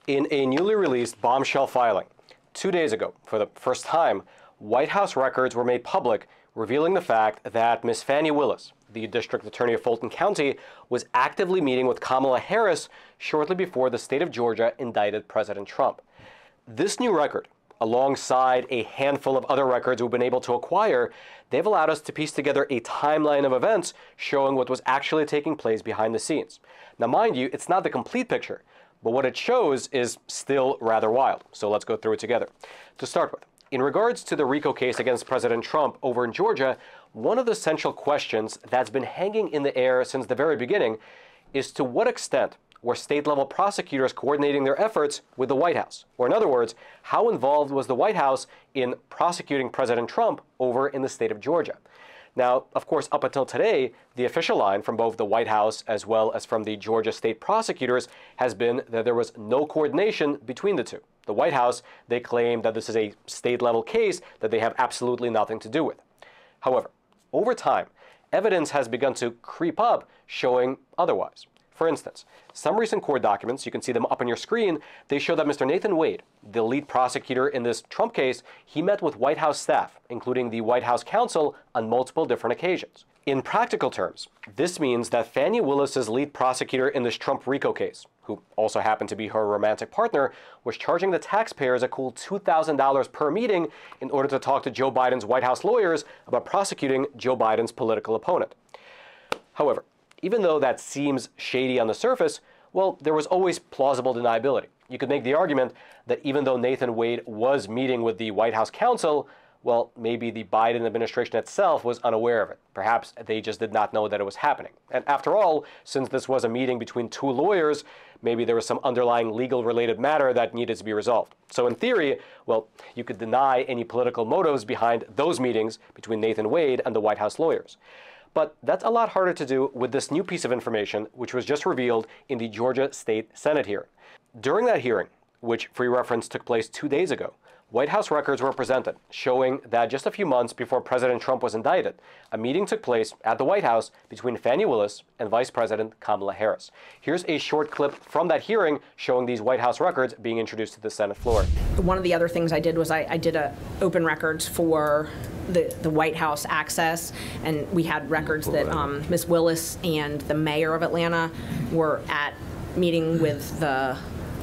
In a newly released bombshell filing, 2 days ago, for the first time, White House records were made public, revealing the fact that Ms. Fani Willis, the district attorney of Fulton County, was actively meeting with Kamala Harris shortly before the state of Georgia indicted President Trump. This new record, alongside a handful of other records we've been able to acquire, they've allowed us to piece together a timeline of events showing what was actually taking place behind the scenes. Now, mind you, it's not the complete picture, but what it shows is still rather wild. So let's go through it together. To start with, in regards to the RICO case against President Trump over in Georgia, one of the central questions that's been hanging in the air since the very beginning is to what extent were state-level prosecutors coordinating their efforts with the White House? Or in other words, how involved was the White House in prosecuting President Trump over in the state of Georgia? Now, of course, up until today, the official line from both the White House as well as from the Georgia state prosecutors has been that there was no coordination between the two. The White House, they claim that this is a state-level case that they have absolutely nothing to do with. However, over time, evidence has begun to creep up showing otherwise. For instance, some recent court documents, you can see them up on your screen, they show that Mr. Nathan Wade, the lead prosecutor in this Trump case, he met with White House staff, including the White House counsel, on multiple different occasions. In practical terms, this means that Fani Willis's lead prosecutor in this Trump RICO case, who also happened to be her romantic partner, was charging the taxpayers a cool $2,000 per meeting in order to talk to Joe Biden's White House lawyers about prosecuting Joe Biden's political opponent. However, even though that seems shady on the surface, well, there was always plausible deniability. You could make the argument that even though Nathan Wade was meeting with the White House counsel, well, maybe the Biden administration itself was unaware of it. Perhaps they just did not know that it was happening. And after all, since this was a meeting between two lawyers, maybe there was some underlying legal-related matter that needed to be resolved. So in theory, well, you could deny any political motives behind those meetings between Nathan Wade and the White House lawyers. But that's a lot harder to do with this new piece of information, which was just revealed in the Georgia State Senate hearing. During that hearing, which for your reference took place 2 days ago, White House records were presented showing that just a few months before President Trump was indicted, a meeting took place at the White House between Fani Willis and Vice President Kamala Harris. Here's a short clip from that hearing showing these White House records being introduced to the Senate floor. One of the other things I did was I did open records for the White House access, and we had records that Ms. Willis and the mayor of Atlanta were at meeting with the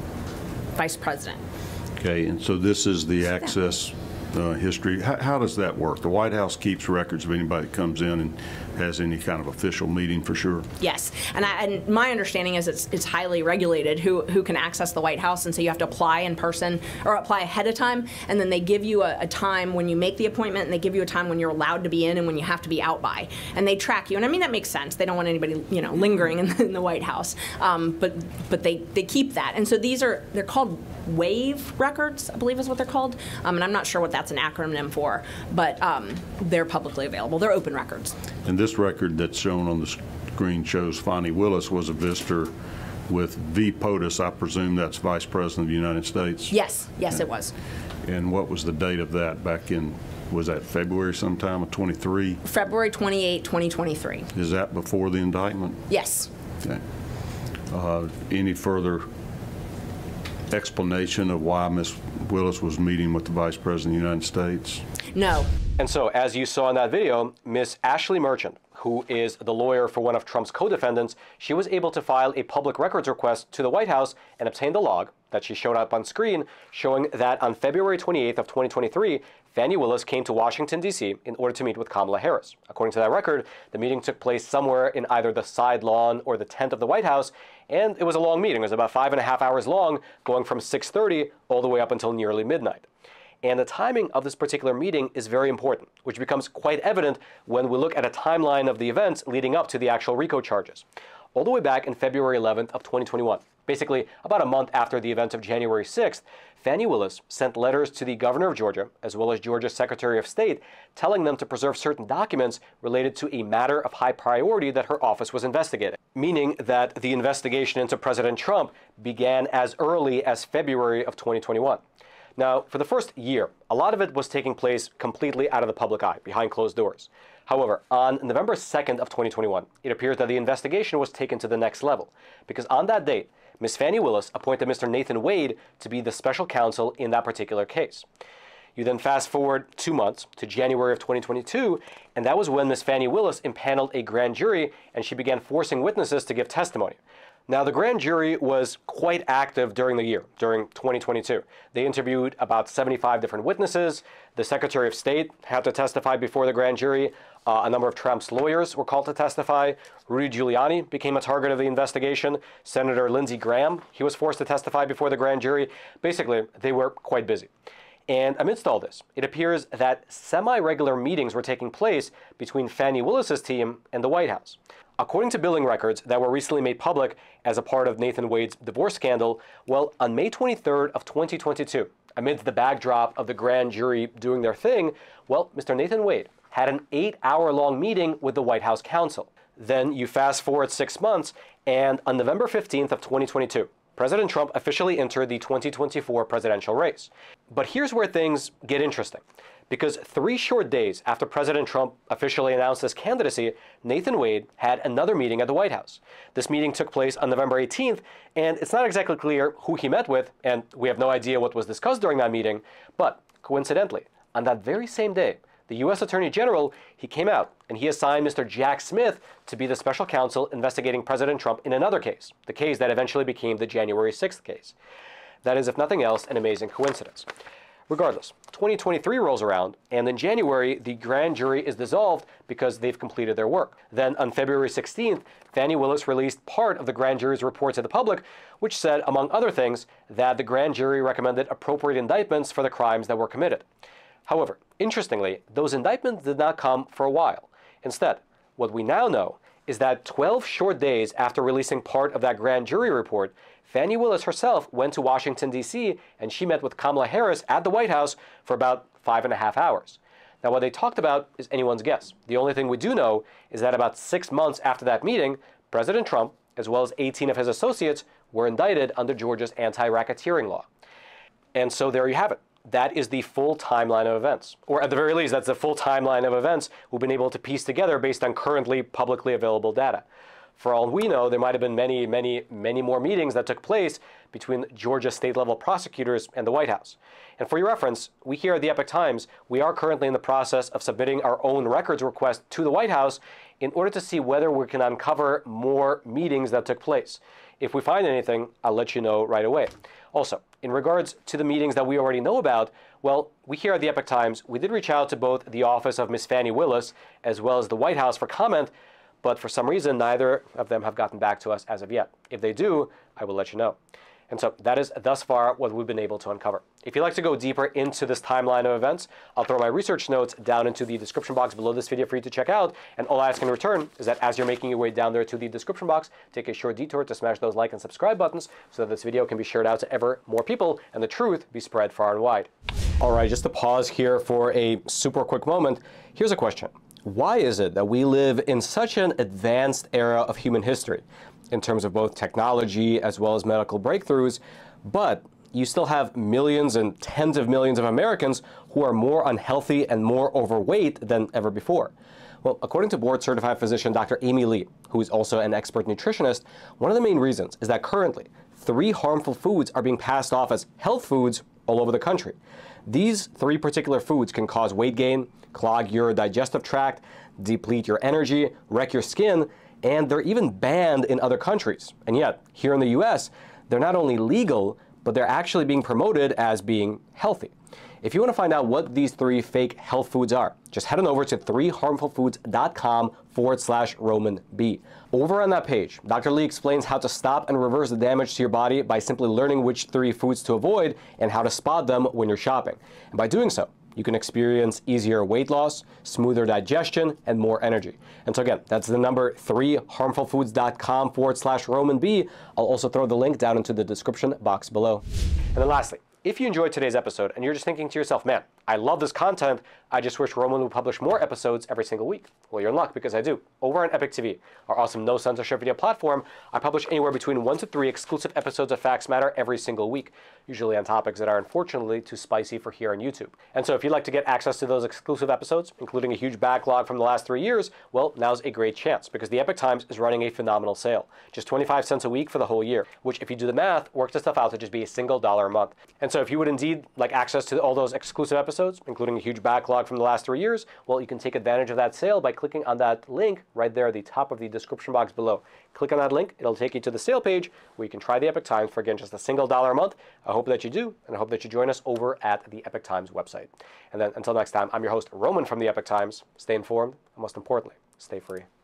vice president. Okay, and so this is the access history. How does that work? The White House keeps records of anybody that comes in and has any kind of official meeting, for sure? Yes, and my understanding is it's highly regulated who can access the White House, and so you have to apply in person or apply ahead of time, and then they give you a time when you make the appointment, and they give you a time when you're allowed to be in and when you have to be out by, and they track you. And I mean, that makes sense. They don't want anybody, lingering in the White House, but they keep that. And so they're called WAVE records, I believe is what they're called, and I'm not sure what that's an acronym for, but they're publicly available. They're open records. And this record that's shown on the screen shows Fani Willis was a visitor with V. POTUS. I presume that's Vice President of the United States? Yes, it was. And what was the date of that back in, was that February sometime of 23? February 28, 2023. Is that before the indictment? Yes. Okay. Any further explanation of why Ms. Willis was meeting with the Vice President of the United States? No. And so, as you saw in that video, Ms. Ashley Merchant, who is the lawyer for one of Trump's co-defendants, she was able to file a public records request to the White House and obtain the log that she showed up on screen, showing that on February 28th of 2023, Fani Willis came to Washington, D.C. in order to meet with Kamala Harris. According to that record, the meeting took place somewhere in either the side lawn or the tent of the White House, and it was a long meeting. It was about 5.5 hours long, going from 6:30 all the way up until nearly midnight. And the timing of this particular meeting is very important, which becomes quite evident when we look at a timeline of the events leading up to the actual RICO charges. All the way back in February 11th of 2021, basically about a month after the event of January 6th, Fani Willis sent letters to the governor of Georgia, as well as Georgia's Secretary of State, telling them to preserve certain documents related to a matter of high priority that her office was investigating, meaning that the investigation into President Trump began as early as February of 2021. Now, for the first year, a lot of it was taking place completely out of the public eye, behind closed doors. However, on November 2nd of 2021, it appears that the investigation was taken to the next level, because on that date, Ms. Fani Willis appointed Mr. Nathan Wade to be the special counsel in that particular case. You then fast forward 2 months to January of 2022, and that was when Ms. Fani Willis impaneled a grand jury and she began forcing witnesses to give testimony. Now, the grand jury was quite active during the year, during 2022. They interviewed about 75 different witnesses. The Secretary of State had to testify before the grand jury. A number of Trump's lawyers were called to testify. Rudy Giuliani became a target of the investigation. Senator Lindsey Graham, he was forced to testify before the grand jury. Basically, they were quite busy. And amidst all this, it appears that semi-regular meetings were taking place between Fani Willis's team and the White House. According to billing records that were recently made public as a part of Nathan Wade's divorce scandal, well, on May 23rd of 2022, amidst the backdrop of the grand jury doing their thing, well, Mr. Nathan Wade had an 8-hour-long meeting with the White House counsel. Then you fast forward 6 months, and on November 15th of 2022, President Trump officially entered the 2024 presidential race. But here's where things get interesting. Because 3 short days after President Trump officially announced his candidacy, Nathan Wade had another meeting at the White House. This meeting took place on November 18th, and it's not exactly clear who he met with, and we have no idea what was discussed during that meeting. But coincidentally, on that very same day, the U.S. Attorney General, he came out and he assigned Mr. Jack Smith to be the special counsel investigating President Trump in another case, the case that eventually became the January 6th case. That is, if nothing else, an amazing coincidence. Regardless, 2023 rolls around, and in January, the grand jury is dissolved because they've completed their work. Then on February 16th, Fani Willis released part of the grand jury's report to the public, which said, among other things, that the grand jury recommended appropriate indictments for the crimes that were committed. However, interestingly, those indictments did not come for a while. Instead, what we now know is that 12 short days after releasing part of that grand jury report, Fani Willis herself went to Washington, D.C., and she met with Kamala Harris at the White House for about 5.5 hours. Now, what they talked about is anyone's guess. The only thing we do know is that about 6 months after that meeting, President Trump, as well as 18 of his associates, were indicted under Georgia's anti-racketeering law. And so there you have it. That is the full timeline of events. Or at the very least, that's the full timeline of events we've been able to piece together based on currently publicly available data. For all we know, there might have been many more meetings that took place between Georgia state-level prosecutors and the White House. And for your reference, we here at the Epoch Times, we are currently in the process of submitting our own records request to the White House in order to see whether we can uncover more meetings that took place. If we find anything, I'll let you know right away. Also, in regards to the meetings that we already know about, well, we here at the Epoch Times, we did reach out to both the office of Ms. Fani Willis as well as the White House for comment, but for some reason, neither of them have gotten back to us as of yet. If they do, I will let you know. And so that is thus far what we've been able to uncover. If you'd like to go deeper into this timeline of events, I'll throw my research notes down into the description box below this video for you to check out. And all I ask in return is that as you're making your way down there to the description box, take a short detour to smash those like and subscribe buttons so that this video can be shared out to ever more people and the truth be spread far and wide. All right, just to pause here for a super quick moment, here's a question. Why is it that we live in such an advanced era of human history in terms of both technology as well as medical breakthroughs, but you still have millions and tens of millions of Americans who are more unhealthy and more overweight than ever before? Well, according to board-certified physician Dr. Amy Lee, who is also an expert nutritionist, one of the main reasons is that currently 3 harmful foods are being passed off as health foods all over the country. These 3 particular foods can cause weight gain, clog your digestive tract, deplete your energy, wreck your skin, and they're even banned in other countries. And yet, here in the US, they're not only legal, but they're actually being promoted as being healthy. If you want to find out what these 3 fake health foods are, just head on over to 3harmfulfoods.com/Roman B. Over on that page, Dr. Lee explains how to stop and reverse the damage to your body by simply learning which 3 foods to avoid and how to spot them when you're shopping. And by doing so, you can experience easier weight loss, smoother digestion, and more energy. And so again, that's the number 3harmfulfoods.com/Roman B. I'll also throw the link down into the description box below. And then lastly, If you enjoyed today's episode and you're just thinking to yourself, man, I love this content, I just wish Roman would publish more episodes every single week. Well, you're in luck because I do. Over on Epic TV, our awesome no censorship video platform, I publish anywhere between 1 to 3 exclusive episodes of Facts Matter every single week, usually on topics that are unfortunately too spicy for here on YouTube. And so if you'd like to get access to those exclusive episodes, including a huge backlog from the last 3 years, well, now's a great chance because the Epic Times is running a phenomenal sale. Just 25 cents a week for the whole year, which if you do the math, works the stuff out to just be a single $1 a month. And so if you would indeed like access to all those exclusive episodes, including a huge backlog from the last 3 years, well, you can take advantage of that sale by clicking on that link right there at the top of the description box below. Click on that link, it'll take you to the sale page where you can try the Epic Times for, again, just a single $1 a month. I hope that you do, and I hope that you join us over at the Epic Times website. And then until next time, I'm your host, Roman from the Epic Times. Stay informed, and most importantly, stay free.